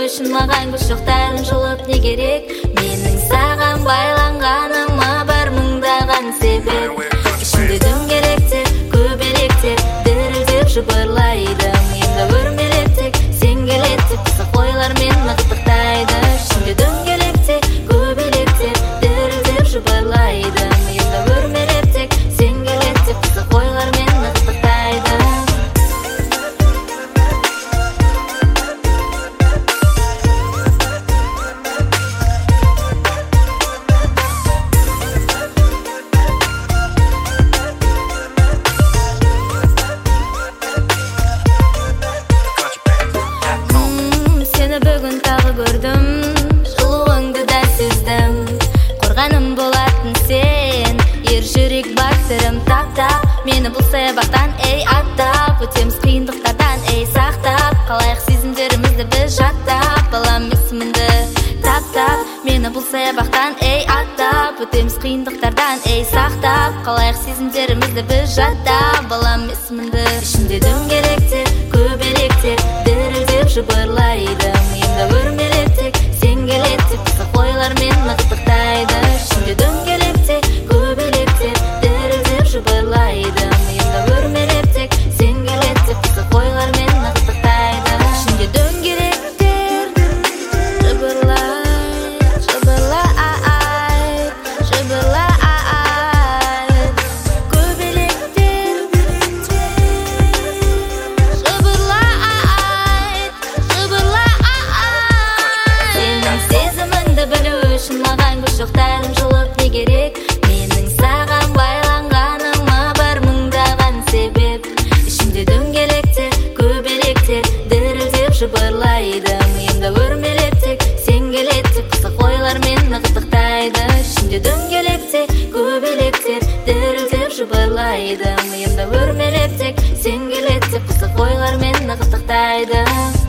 үшін маған гүл шоқтарын жұлып не керек? Менің саған байланғаныма бар мыңдаған себеп. Ішімде дөңгелектер, көбелектер дірілдеп жыбырлайды. Миымда өрмелетек, сен келетіп қысық ойлармен нықтықтайды. Ішімде дөңгелектер, көбелектер дірілдеп жыбырлайды. Миымда өрмелетек, сен келетіп қысық ойлармен нықтықтайды. Сені бүгін тағы көрдім, жылуыңды да сездім. Қорғаным болатын сен, ер жүрек батырым тап-тап. Мені бұл саябақтан ей аттап, өтеміз қиындықтардан ей сақтап. Қалайық сезімдерімізді біз жаттап, балам есіміңді тап-тап. Мені бұл саябақтан ей аттап, өтеміз қиындықтардан ей сақтап. Қалайық сезімдерімізді біз жаттап, балам есіміңді. Ішінде дөңгелектер, көбелектер дірілдеп жыбырлайды. Миымда өрмелетек, сен келетіп қысық ойлармен нықтықтайды. Ішінде дөңгелектер, көбелектер дірілдеп жыбырлайды. Миымда өрмелетек, сен келетіп қысық ойлармен нықтықтайды. Ішінде дөңгелектер жыбырлайды, жыбырлайды, жыбырлайды. Көбелектер сенің сезіміңді білу үшін маған гүл шоқтарын жұлып не керек? Менің саған байланғаныма бар мыңдаған себеп. Ішімде дөңгелектер, көбелектер дірілдеп жыбырлайды. Миымда өрмелетек, сен келетіп қысық ойлармен нықтықтайды. Ішімде дөңгелектер, көбелектер дірілдеп жыбырлайды. Миымда өрмелетек, сен келетіп қысық ойлармен нықтықтайды.